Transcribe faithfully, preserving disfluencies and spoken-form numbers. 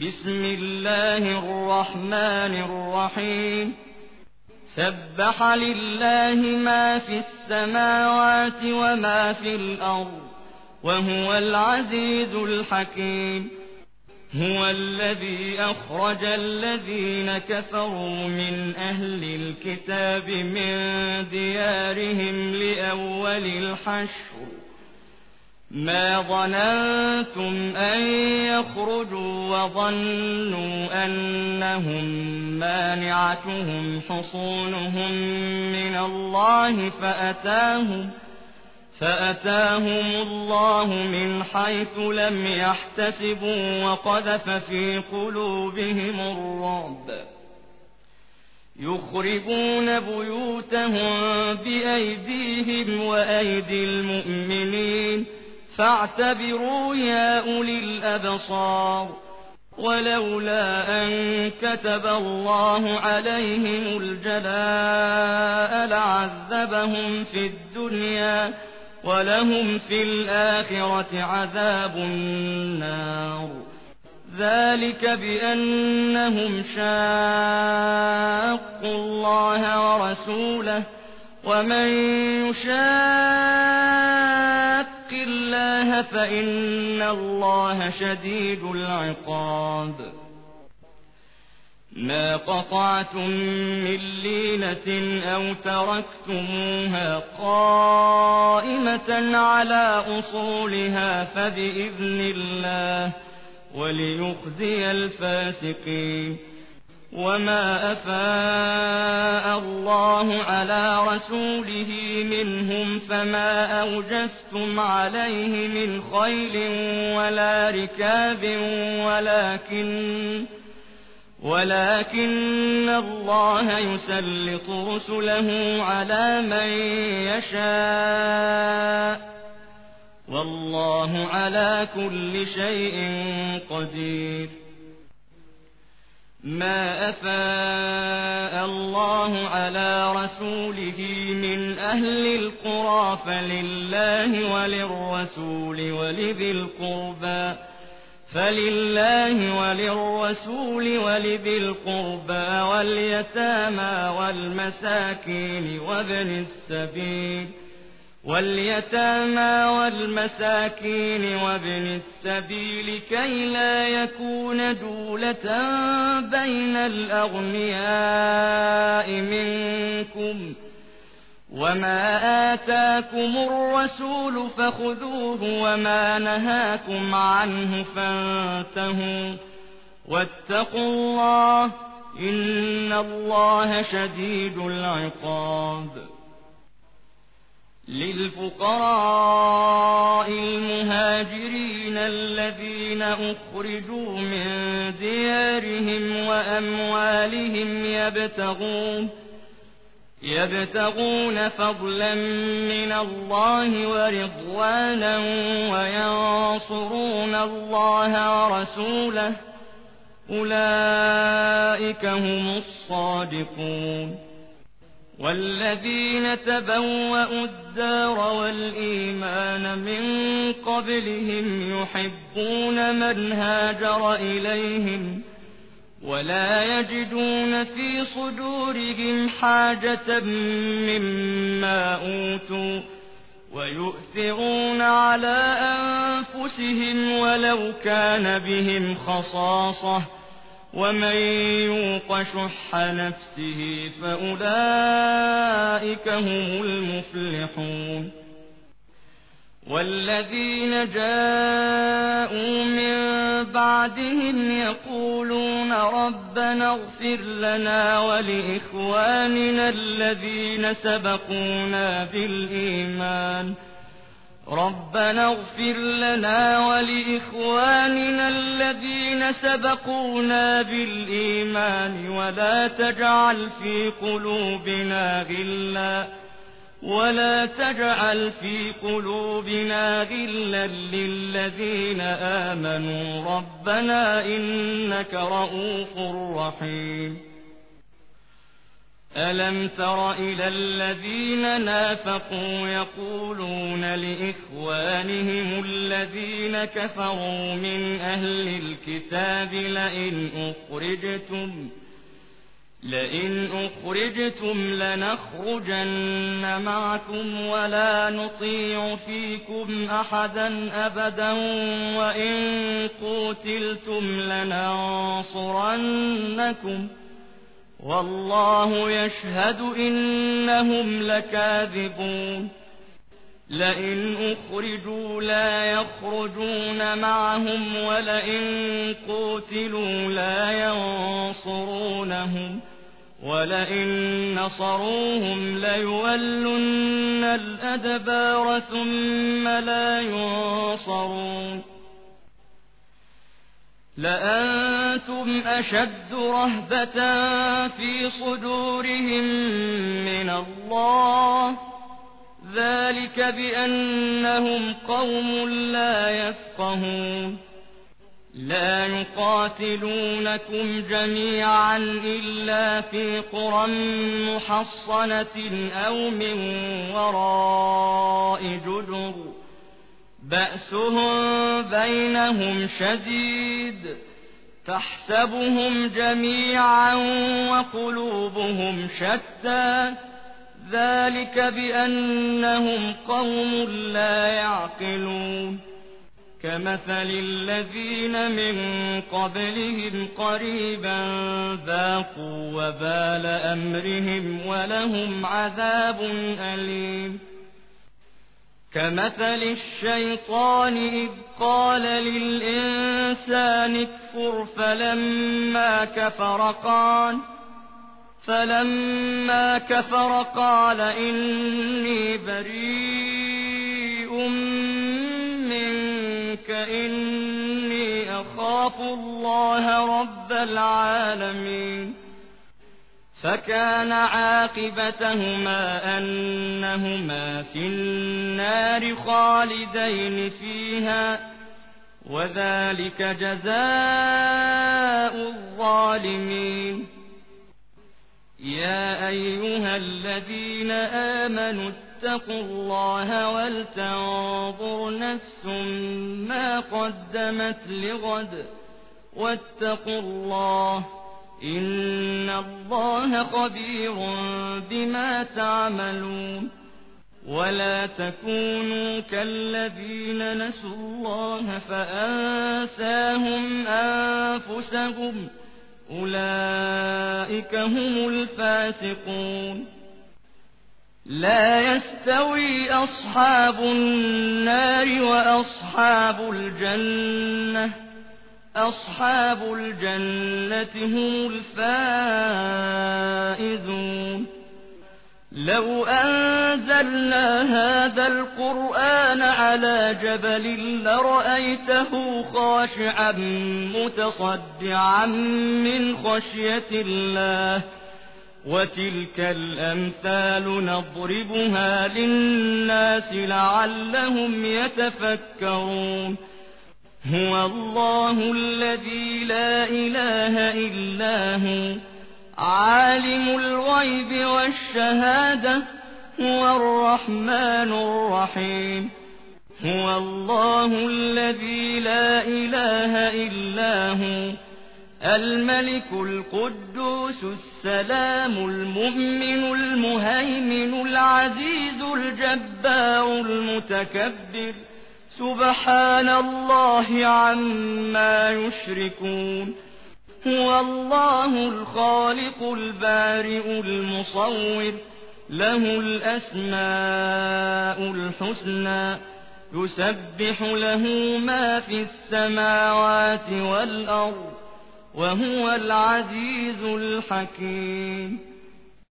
بسم الله الرحمن الرحيم سبح لله ما في السماوات وما في الأرض وهو العزيز الحكيم هو الذي أخرج الذين كفروا من أهل الكتاب من ديارهم لأول الحشر ما ظننتم أن يخرجوا وظنوا أنهم مانعتهم حصونهم من الله فأتاهم فأتاهم الله من حيث لم يحتسبوا وقذف في قلوبهم الرعب يخربون بيوتهم بأيديهم وأيدي المؤمنين فاعتبروا يا أولي الأبصار ولولا أن كتب الله عليهم الجلاء لعذبهم في الدنيا ولهم في الآخرة عذاب النار ذلك بأنهم شاقوا الله ورسوله ومن يشاق الله فإن الله شديد العقاب ما قطعتم من لينة أو تركتموها قائمة على أصولها فبإذن الله وليخزي الفاسقين وما أفاء الله على رسوله منهم فما أوجفتم عليه من خيل ولا ركاب ولكن ولكن الله يسلط رسله على من يشاء والله على كل شيء قدير ما أفاء الله على رسوله من أهل القرى فلله وللرسول ولذي القربى فلله وللرسول ولذي القربى واليتامى والمساكين وابن السبيل واليتامى والمساكين وابن السبيل كي لا يكون دولة بين الأغنياء منكم وما آتاكم الرسول فخذوه وما نهاكم عنه فانتهوا واتقوا الله إن الله شديد العقاب للفقراء المهاجرين الذين أخرجوا من ديارهم وأموالهم يبتغون يبتغون فضلا من الله ورضوانا وينصرون الله ورسوله أولئك هم الصادقون والذين تبوأوا الدار والإيمان من قبلهم يحبون من هاجر إليهم ولا يجدون في صدورهم حاجة مما أوتوا ويؤثرون على أنفسهم ولو كان بهم خصاصة ومن يوق شح نفسه فأولئك هم المفلحون والذين جاءوا من بعدهم يقولون ربنا اغفر لنا ولإخواننا الذين سبقونا بالإيمان ربنا اغفر لنا ولإخواننا الذين سبقونا بالإيمان ولا تجعل في قلوبنا غلا ولا تجعل في قلوبنا غلا للذين آمنوا ربنا إنك رؤوف رحيم ألم تر إلى الذين نافقوا يقولون لإخوانهم الذين كفروا من أهل الكتاب لئن أخرجتم لئن أخرجتم لنخرجن معكم ولا نطيع فيكم أحدا أبدا وإن قتلتم لننصرنكم والله يشهد إنهم لكاذبون لئن أخرجوا لا يخرجون معهم ولئن قتلوا لا ينصرونهم ولئن نصروهم ليولن الأدبار ثم لا ينصرون لأنتم أشد رهبة في صدورهم من الله ذلك بأنهم قوم لا يفقهون لا يقاتلونكم جميعا إلا في قرى محصنة أو من وراء جدر بأسهم بينهم شديد تحسبهم جميعا وقلوبهم شتى ذلك بأنهم قوم لا يعقلون كمثل الذين من قبلهم قريبا ذاقوا وبال أمرهم ولهم عذاب أليم كمثل الشيطان إذ قال للإنسان اكفر فلما كفر قال فلما كفر قال إني بريء منك إني أخاف الله رب العالمين فكان عاقبتهما أنهما في النار خالدين فيها وذلك جزاء الظالمين يا أيها الذين آمنوا اتقوا الله ولتنظر نفس ما قدمت لغد واتقوا الله إن الله خبير بما تعملون ولا تكونوا كالذين نسوا الله فأنساهم أنفسهم أولئك هم الفاسقون لا يستوي أصحاب النار وأصحاب الجنة أصحاب الجنة هم الفائزون لو أنزلنا هذا القرآن على جبل لرأيته خاشعا متصدعا من خشية الله وتلك الأمثال نضربها للناس لعلهم يتفكرون هو الله الذي لا إله إلا هو عالم الغيب والشهادة هو الرحمن الرحيم هو الله الذي لا إله إلا هو الملك القدوس السلام المؤمن المهيمن العزيز الجبار المتكبر سبحان الله عما يشركون هو الله الخالق البارئ المصور له الأسماء الحسنى يسبح له ما في السماوات والأرض وهو العزيز الحكيم